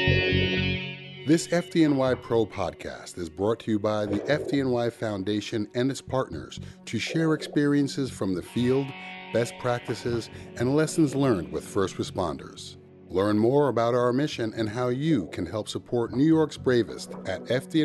This FDNY Pro podcast is brought to you by the FDNY Foundation and its partners to share experiences from the field, best practices, and lessons learned with first responders. Learn more about our mission and how you can help support New York's bravest at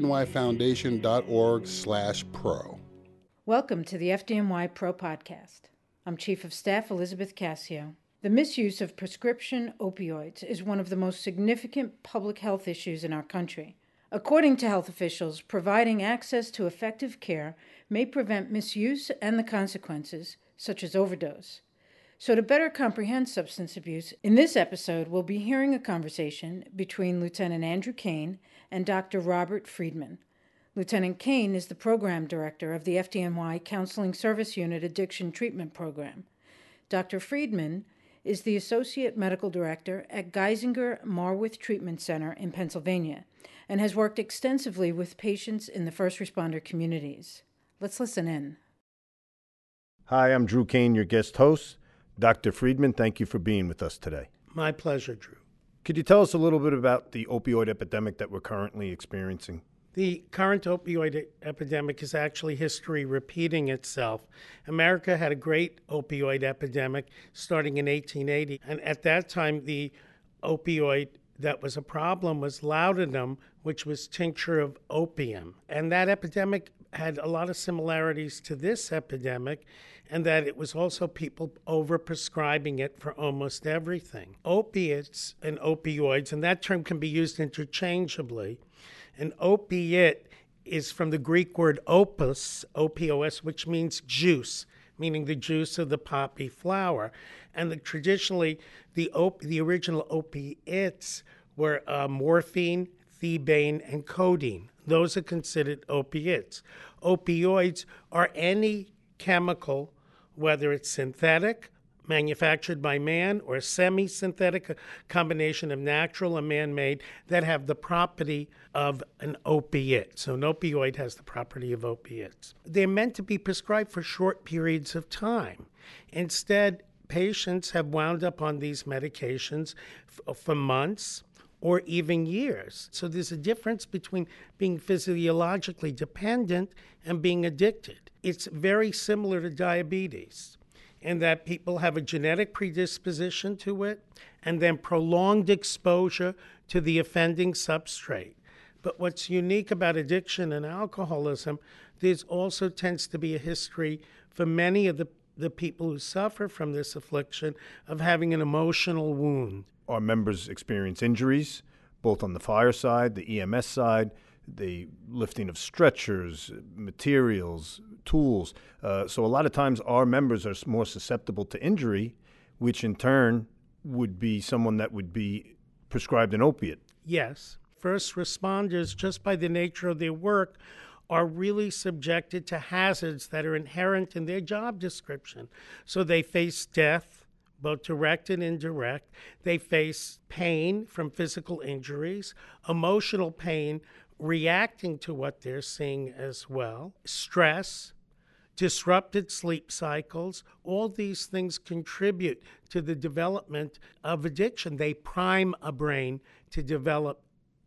fdnyfoundation.org/pro. Welcome to the FDNY Pro podcast. I'm Chief of Staff Elizabeth Cassio. The misuse of prescription opioids is one of the most significant public health issues in our country. According to health officials, providing access to effective care may prevent misuse and the consequences, such as overdose. So to better comprehend substance abuse, in this episode we'll be hearing a conversation between Lieutenant Andrew Kane and Dr. Robert Friedman. Lieutenant Kane is the Program Director of the FDNY Counseling Service Unit Addiction Treatment Program. Dr. Friedman is the Associate Medical Director at Geisinger Marwith Treatment Center in Pennsylvania and has worked extensively with patients in the first responder communities. Let's listen in. Hi, I'm Drew Kane, your guest host. Dr. Friedman, thank you for being with us today. My pleasure, Drew. Could you tell us a little bit about the opioid epidemic that we're currently experiencing? The current opioid epidemic is actually history repeating itself. America had a great opioid epidemic starting in 1880, and at that time the opioid that was a problem was laudanum, which was tincture of opium. And that epidemic had a lot of similarities to this epidemic, and that it was also people overprescribing it for almost everything. Opiates and opioids, and that term can be used interchangeably. An opiate is from the Greek word opus, O-P-O-S, which means juice, meaning the juice of the poppy flower. And traditionally, the original opiates were morphine, thebaine, and codeine. Those are considered opiates. Opioids are any chemical, whether it's synthetic, manufactured by man, or semi-synthetic, a combination of natural and man-made, that have the property of an opiate. So an opioid has the property of opiates. They're meant to be prescribed for short periods of time. Instead, patients have wound up on these medications for months or even years. So there's a difference between being physiologically dependent and being addicted. It's very similar to diabetes, in that people have a genetic predisposition to it and then prolonged exposure to the offending substrate. But what's unique about addiction and alcoholism, there's also tends to be a history for many of the people who suffer from this affliction of having an emotional wound. Our members experience injuries, both on the fire side, the EMS side, the lifting of stretchers, materials, tools. So a lot of times our members are more susceptible to injury, which in turn would be someone that would be prescribed an opiate. Yes. First responders, just by the nature of their work, are really subjected to hazards that are inherent in their job description. So they face death, both direct and indirect. They face pain from physical injuries, emotional pain reacting to what they're seeing as well, stress, disrupted sleep cycles. All these things contribute to the development of addiction. They prime a brain to develop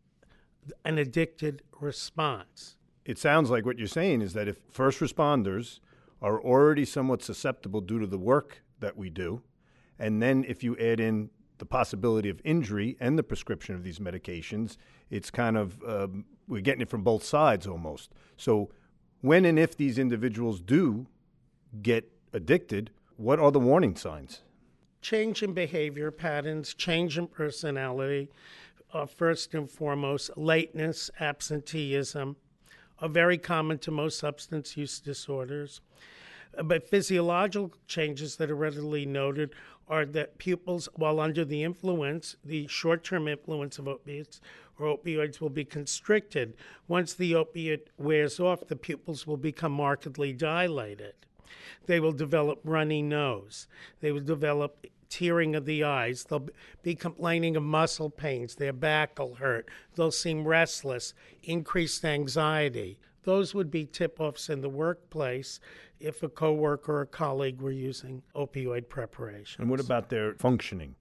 an addicted response. It sounds like what you're saying is that if first responders are already somewhat susceptible due to the work that we do, and then if you add in the possibility of injury and the prescription of these medications, it's kind of, we're getting it from both sides almost. So when and if these individuals do get addicted, what are the warning signs? Change in behavior patterns, change in personality, first and foremost, lateness, absenteeism, are very common to most substance use disorders. But physiological changes that are readily noted are that pupils, while under the influence, the short-term influence of opiates or opioids, will be constricted. Once the opiate wears off, the pupils will become markedly dilated. They will develop runny nose. They will develop tearing of the eyes. They'll be complaining of muscle pains. Their back will hurt. They'll seem restless, increased anxiety. Those would be tip-offs in the workplace if a coworker or a colleague were using opioid preparation. And what about their functioning?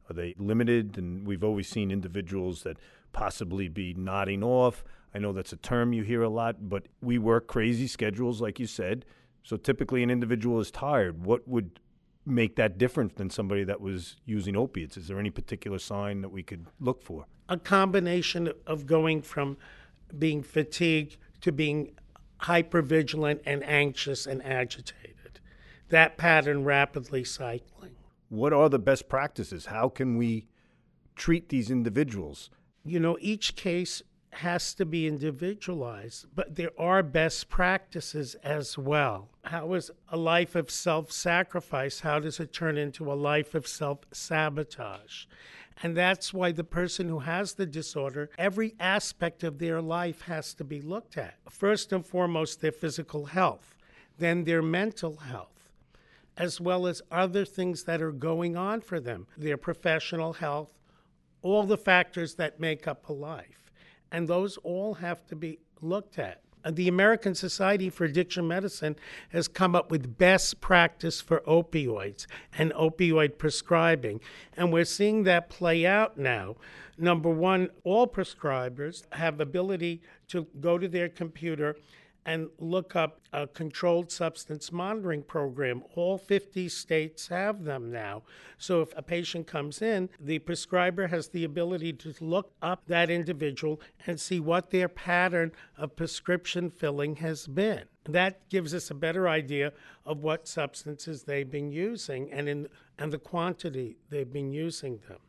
Are they limited? And we've always seen individuals that possibly be nodding off. I know that's a term you hear a lot, but we work crazy schedules, like you said. So typically an individual is tired. What would make that different than somebody that was using opiates? Is there any particular sign that we could look for? A combination of going from being fatigued to being hypervigilant and anxious and agitated. That pattern rapidly cycling. What are the best practices? How can we treat these individuals? Each case has to be individualized, but there are best practices as well. How is a life of self-sacrifice? How does it turn into a life of self-sabotage? And that's why the person who has the disorder, every aspect of their life has to be looked at. First and foremost, their physical health, then their mental health, as well as other things that are going on for them, their professional health, all the factors that make up a life. And those all have to be looked at. The American Society for Addiction Medicine has come up with best practice for opioids and opioid prescribing. And we're seeing that play out now. Number one, all prescribers have ability to go to their computer and look up a controlled substance monitoring program. All 50 states have them now. So if a patient comes in, the prescriber has the ability to look up that individual and see what their pattern of prescription filling has been. That gives us a better idea of what substances they've been using and the quantity they've been using them.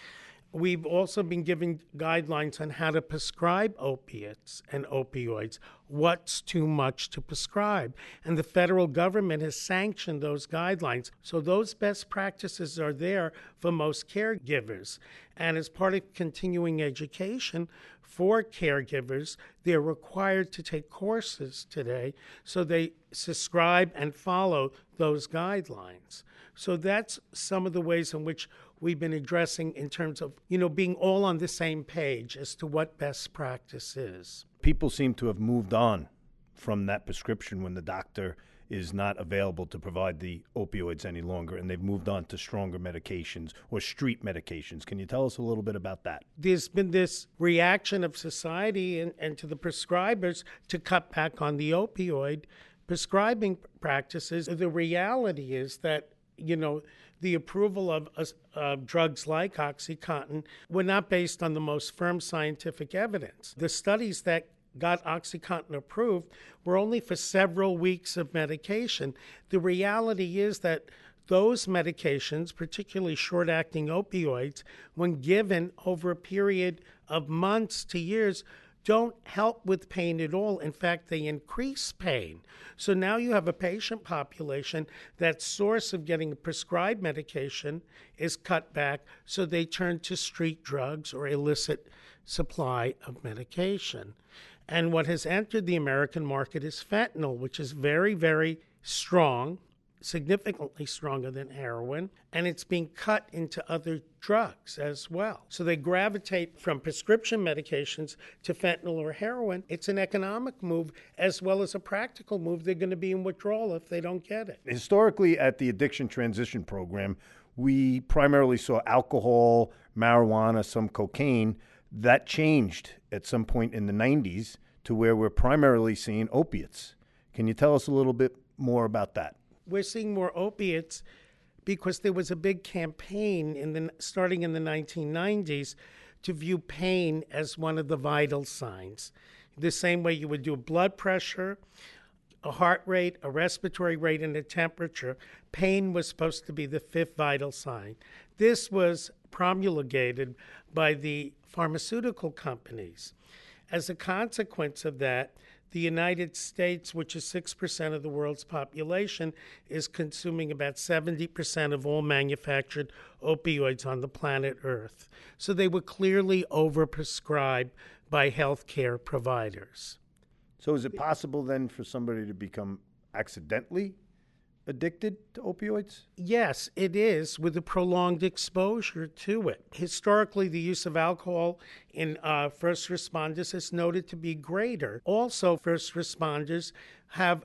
We've also been given guidelines on how to prescribe opiates and opioids, what's too much to prescribe. And the federal government has sanctioned those guidelines. So those best practices are there for most caregivers. And as part of continuing education for caregivers, they're required to take courses today so they subscribe and follow those guidelines. So that's some of the ways in which we've been addressing in terms of, being all on the same page as to what best practice is. People seem to have moved on from that prescription when the doctor is not available to provide the opioids any longer, and they've moved on to stronger medications or street medications. Can you tell us a little bit about that? There's been this reaction of society and to the prescribers to cut back on the opioid prescribing practices. The reality is that, the approval of drugs like OxyContin were not based on the most firm scientific evidence. The studies that got OxyContin approved were only for several weeks of medication. The reality is that those medications, particularly short-acting opioids, when given over a period of months to years, don't help with pain at all. In fact, they increase pain. So now you have a patient population that source of getting prescribed medication is cut back, so they turn to street drugs or illicit supply of medication. And what has entered the American market is fentanyl, which is very, very strong, significantly stronger than heroin, and it's being cut into other drugs as well. So they gravitate from prescription medications to fentanyl or heroin. It's an economic move as well as a practical move. They're going to be in withdrawal if they don't get it. Historically, at the Addiction Transition Program, we primarily saw alcohol, marijuana, some cocaine. That changed at some point in the 90s to where we're primarily seeing opiates. Can you tell us a little bit more about that? We're seeing more opiates because there was a big campaign starting in the 1990s to view pain as one of the vital signs. The same way you would do blood pressure, a heart rate, a respiratory rate, and a temperature. Pain was supposed to be the fifth vital sign. This was promulgated by the pharmaceutical companies. As a consequence of that, the United States, which is 6% of the world's population, is consuming about 70% of all manufactured opioids on the planet Earth. So they were clearly overprescribed by healthcare providers. So is it possible then for somebody to become accidentally addicted to opioids? Yes, it is, with a prolonged exposure to it. Historically, the use of alcohol in first responders is noted to be greater. Also, first responders have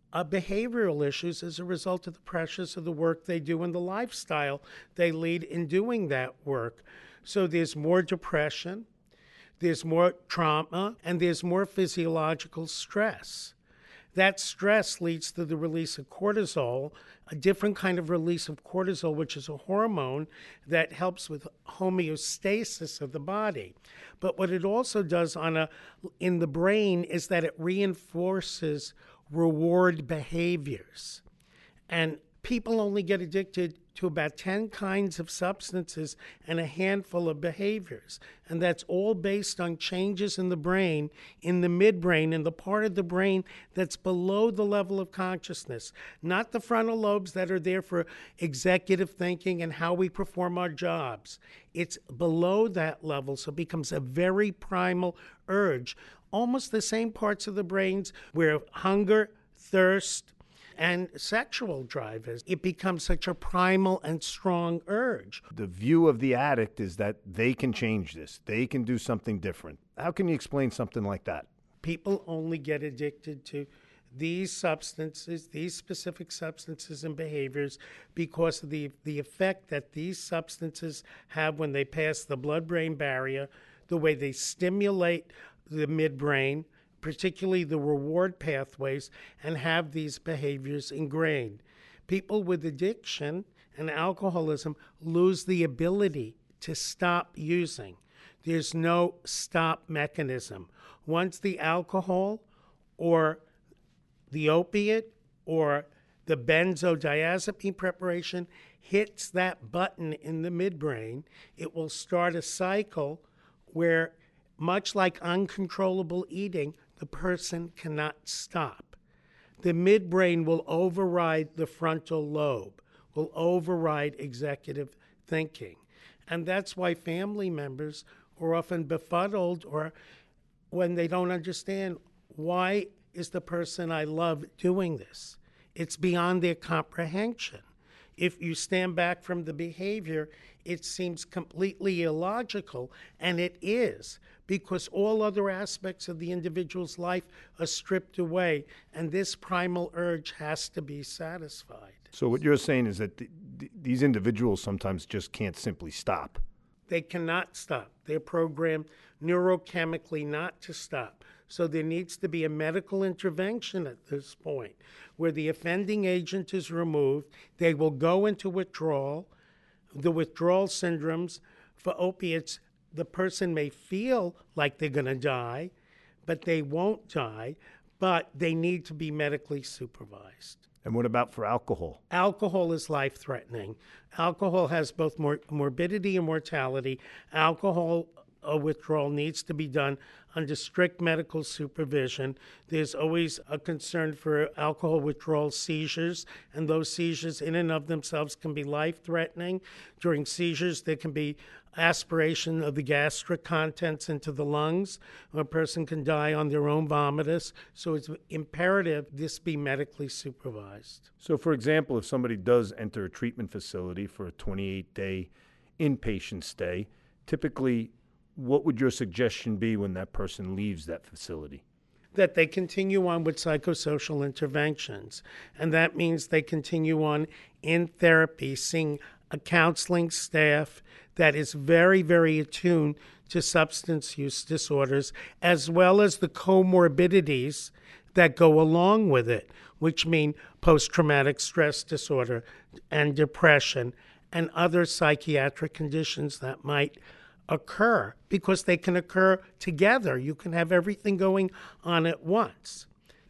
behavioral issues as a result of the pressures of the work they do and the lifestyle they lead in doing that work. So there's more depression, there's more trauma, and there's more physiological stress. That stress leads to the release of cortisol, a different kind of release of cortisol, which is a hormone that helps with homeostasis of the body. But what it also does in the brain is that it reinforces reward behaviors. And people only get addicted to about 10 kinds of substances and a handful of behaviors. And that's all based on changes in the brain, in the midbrain, in the part of the brain that's below the level of consciousness, not the frontal lobes that are there for executive thinking and how we perform our jobs. It's below that level, so it becomes a very primal urge, almost the same parts of the brains where hunger, thirst, and sexual drive is. It becomes such a primal and strong urge. The view of the addict is that they can change this. They can do something different. How can you explain something like that? People only get addicted to these substances, these specific substances and behaviors, because of the effect that these substances have when they pass the blood-brain barrier, the way they stimulate the midbrain, particularly the reward pathways, and have these behaviors ingrained. People with addiction and alcoholism lose the ability to stop using. There's no stop mechanism. Once the alcohol or the opiate or the benzodiazepine preparation hits that button in the midbrain, it will start a cycle where, much like uncontrollable eating, the person cannot stop. The midbrain will override the frontal lobe, will override executive thinking. And that's why family members are often befuddled, or when they don't understand, why is the person I love doing this? It's beyond their comprehension. If you stand back from the behavior, it seems completely illogical, and it is, because all other aspects of the individual's life are stripped away, and this primal urge has to be satisfied. So what you're saying is that these individuals sometimes just can't simply stop. They cannot stop. They're programmed neurochemically not to stop. So there needs to be a medical intervention at this point where the offending agent is removed. They will go into withdrawal. The withdrawal syndromes for opiates, the person may feel like they're going to die, but they won't die, but they need to be medically supervised. And what about for alcohol? Alcohol is life-threatening. Alcohol has both morbidity and mortality. Alcohol withdrawal needs to be done under strict medical supervision. There's always a concern for alcohol withdrawal seizures, and those seizures in and of themselves can be life-threatening. During seizures, there can be aspiration of the gastric contents into the lungs. A person can die on their own vomitus. So it's imperative this be medically supervised. So, for example, if somebody does enter a treatment facility for a 28-day inpatient stay, typically, what would your suggestion be when that person leaves that facility? That they continue on with psychosocial interventions. And that means they continue on in therapy, seeing a counseling staff that is very, very attuned to substance use disorders, as well as the comorbidities that go along with it, which mean post-traumatic stress disorder and depression and other psychiatric conditions that might occur, because they can occur together. You can have everything going on at once.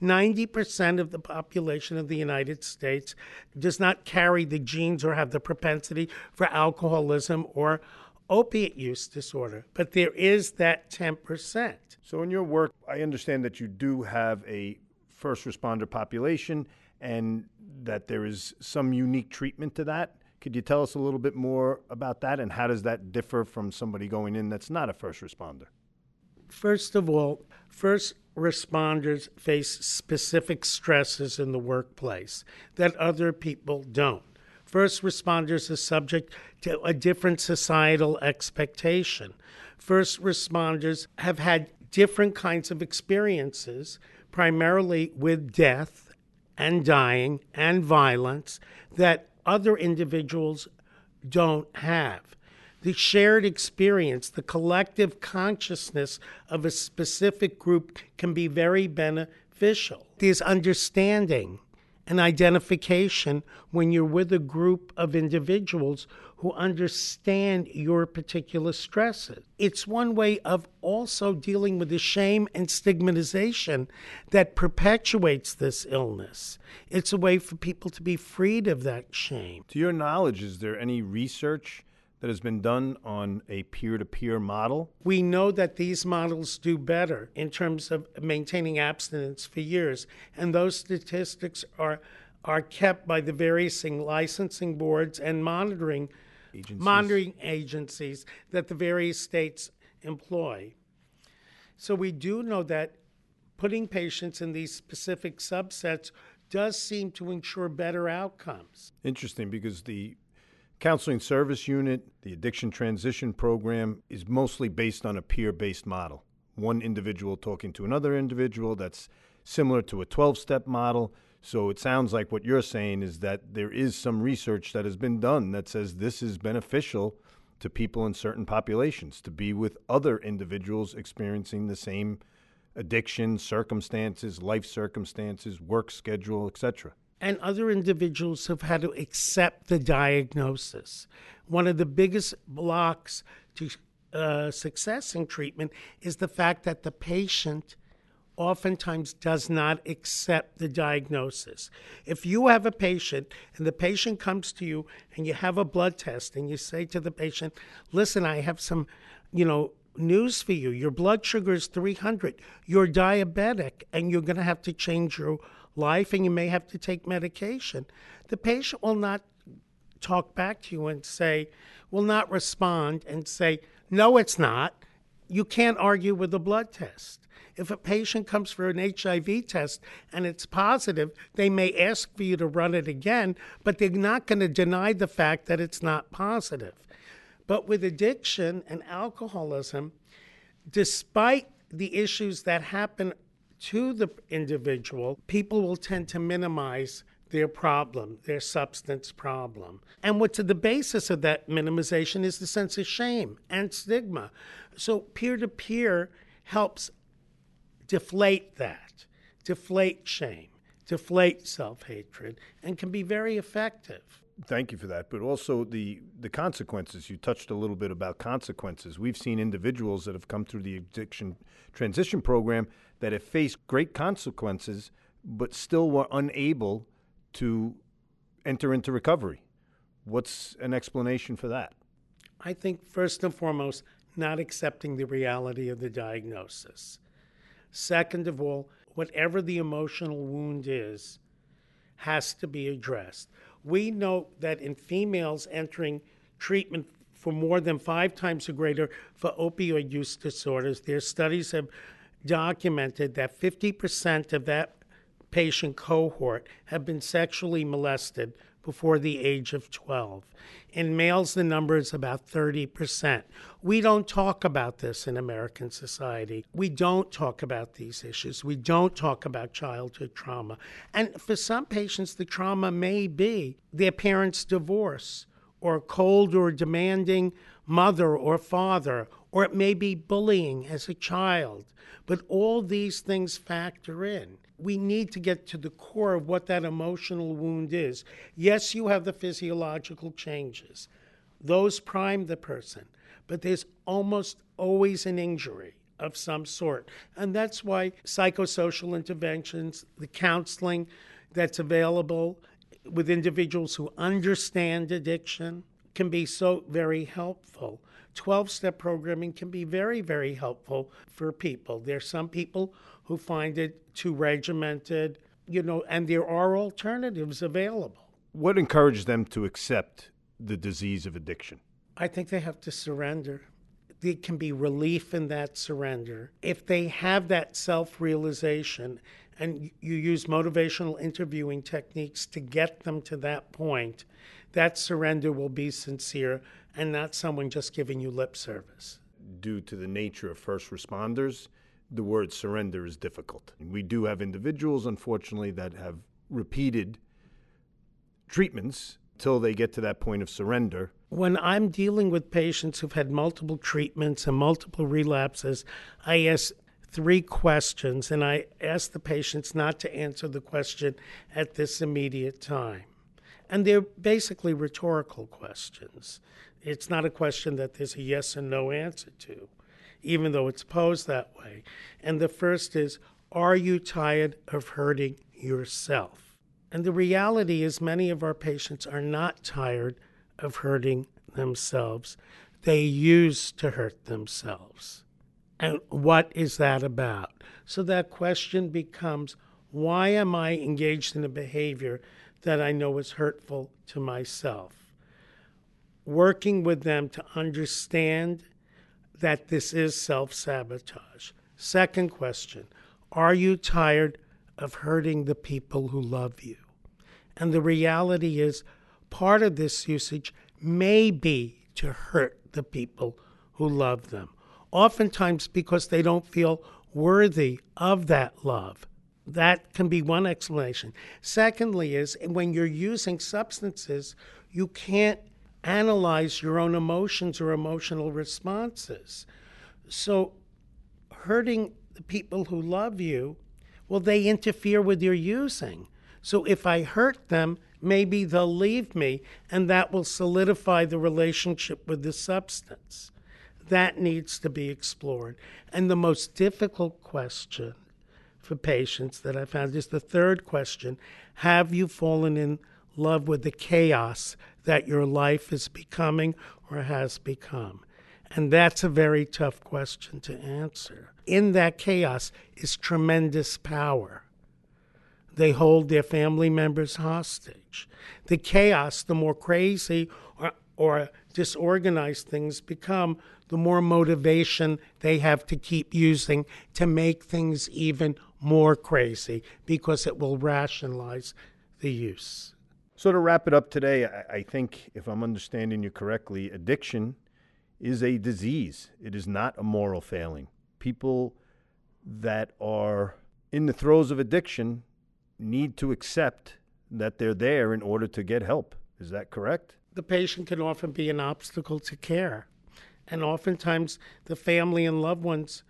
90% of the population of the United States does not carry the genes or have the propensity for alcoholism or opiate use disorder, but there is that 10%. So in your work, I understand that you do have a first responder population and that there is some unique treatment to that. Could you tell us a little bit more about that, and how does that differ from somebody going in that's not a first responder? First of all, first responders face specific stresses in the workplace that other people don't. First responders are subject to a different societal expectation. First responders have had different kinds of experiences, primarily with death and dying and violence that other individuals don't have. The shared experience, the collective consciousness of a specific group can be very beneficial. There's understanding and identification when you're with a group of individuals who understand your particular stresses. It's one way of also dealing with the shame and stigmatization that perpetuates this illness. It's a way for people to be freed of that shame. To your knowledge, is there any research that has been done on a peer-to-peer model? We know that these models do better in terms of maintaining abstinence for years, and those statistics are kept by the various licensing boards and monitoring agencies that the various states employ. So we do know that putting patients in these specific subsets does seem to ensure better outcomes. Interesting, because the Counseling Service Unit, the Addiction Transition Program, is mostly based on a peer-based model. One individual talking to another individual. That's similar to a 12-step model. So it sounds like what you're saying is that there is some research that has been done that says this is beneficial to people in certain populations, to be with other individuals experiencing the same addiction, circumstances, life circumstances, work schedule, etc. And other individuals have had to accept the diagnosis. One of the biggest blocks to success in treatment is the fact that the patient oftentimes does not accept the diagnosis. If you have a patient and the patient comes to you and you have a blood test and you say to the patient, listen, I have some, news for you. Your blood sugar is 300. You're diabetic and you're going to have to change your life and you may have to take medication. The patient will not talk back to you and will not respond and say, no, it's not. You can't argue with a blood test. If a patient comes for an HIV test and it's positive, they may ask for you to run it again, but they're not going to deny the fact that it's not positive. But with addiction and alcoholism, despite the issues that happen to the individual, people will tend to minimize their problem, their substance problem. And what's at the basis of that minimization is the sense of shame and stigma. So peer-to-peer helps deflate that, deflate shame, deflate self-hatred, and can be very effective. Thank you for that. But also the consequences. You touched a little bit about consequences. We've seen individuals that have come through the addiction transition program that have faced great consequences, but still were unable to enter into recovery. What's an explanation for that? I think, first and foremost, not accepting the reality of the diagnosis. Second of all, whatever the emotional wound is, has to be addressed. We know that in females entering treatment for more than 5 times or greater for opioid use disorders, their studies have documented that 50% of that patient cohort have been sexually molested before the age of 12. In males, the number is about 30%. We don't talk about this in American society. We don't talk about these issues. We don't talk about childhood trauma. And for some patients, the trauma may be their parents' divorce, or a cold or demanding mother or father, or it may be bullying as a child. But all these things factor in. We need to get to the core of what that emotional wound is. Yes, you have the physiological changes. Those prime the person. But there's almost always an injury of some sort. And that's why psychosocial interventions, the counseling that's available with individuals who understand addiction can be so very helpful. 12-step programming can be very, very helpful for people. There's some people who find it too regimented, and there are alternatives available. What encouraged them to accept the disease of addiction? I think they have to surrender. There can be relief in that surrender. If they have that self-realization and you use motivational interviewing techniques to get them to that point, that surrender will be sincere and not someone just giving you lip service. Due to the nature of first responders, the word surrender is difficult. We do have individuals, unfortunately, that have repeated treatments till they get to that point of surrender. When I'm dealing with patients who've had multiple treatments and multiple relapses, I ask 3 questions, and I ask the patients not to answer the question at this immediate time. And they're basically rhetorical questions. It's not a question that there's a yes or no answer to, even though it's posed that way. And the first is, are you tired of hurting yourself? And the reality is many of our patients are not tired of hurting themselves. They used to hurt themselves. And what is that about? So that question becomes, why am I engaged in a behavior that I know is hurtful to myself? Working with them to understand that this is self-sabotage. Second question, are you tired of hurting the people who love you? And the reality is part of this usage may be to hurt the people who love them, oftentimes because they don't feel worthy of that love. That can be one explanation. Secondly is, when you're using substances, you can't analyze your own emotions or emotional responses. So hurting the people who love you, well, they interfere with your using. So if I hurt them, maybe they'll leave me, and that will solidify the relationship with the substance. That needs to be explored. And the most difficult question for patients that I found is the third question: have you fallen in love with the chaos that your life is becoming or has become? And that's a very tough question to answer. In that chaos is tremendous power. They hold their family members hostage. The chaos, the more crazy or disorganized things become, the more motivation they have to keep using to make things even more crazy, because it will rationalize the use. So to wrap it up today, I think, if I'm understanding you correctly, addiction is a disease. It is not a moral failing. People that are in the throes of addiction need to accept that they're there in order to get help. Is that correct? The patient can often be an obstacle to care. And oftentimes the family and loved ones,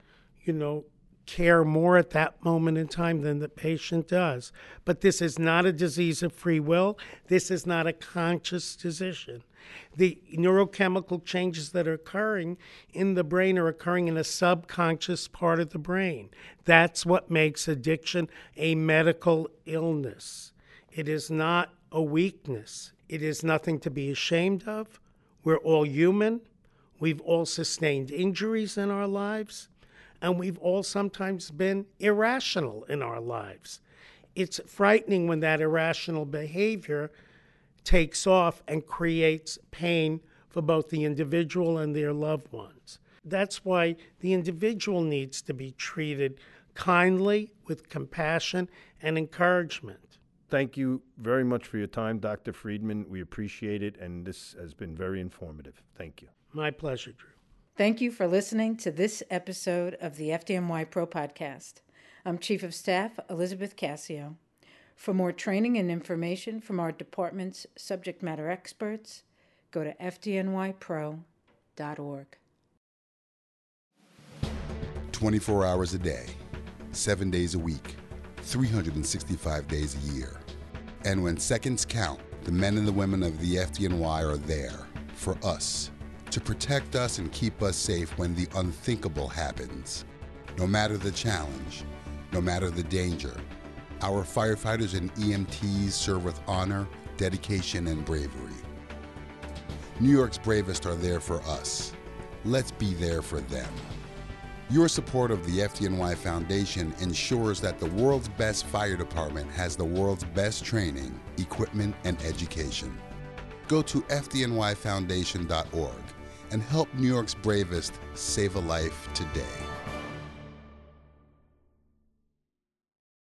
care more at that moment in time than the patient does. But this is not a disease of free will. This is not a conscious decision. The neurochemical changes that are occurring in the brain are occurring in a subconscious part of the brain. That's what makes addiction a medical illness. It is not a weakness. It is nothing to be ashamed of. We're all human. We've all sustained injuries in our lives. And we've all sometimes been irrational in our lives. It's frightening when that irrational behavior takes off and creates pain for both the individual and their loved ones. That's why the individual needs to be treated kindly, with compassion and encouragement. Thank you very much for your time, Dr. Friedman. We appreciate it, and this has been very informative. Thank you. My pleasure, Drew. Thank you for listening to this episode of the FDNY Pro Podcast. I'm Chief of Staff Elizabeth Cassio. For more training and information from our department's subject matter experts, go to fdnypro.org. 24 hours a day, 7 days a week, 365 days a year. And when seconds count, the men and the women of the FDNY are there for us, to protect us and keep us safe when the unthinkable happens. No matter the challenge, no matter the danger, our firefighters and EMTs serve with honor, dedication, and bravery. New York's bravest are there for us. Let's be there for them. Your support of the FDNY Foundation ensures that the world's best fire department has the world's best training, equipment, and education. Go to fdnyfoundation.org and help New York's bravest save a life today.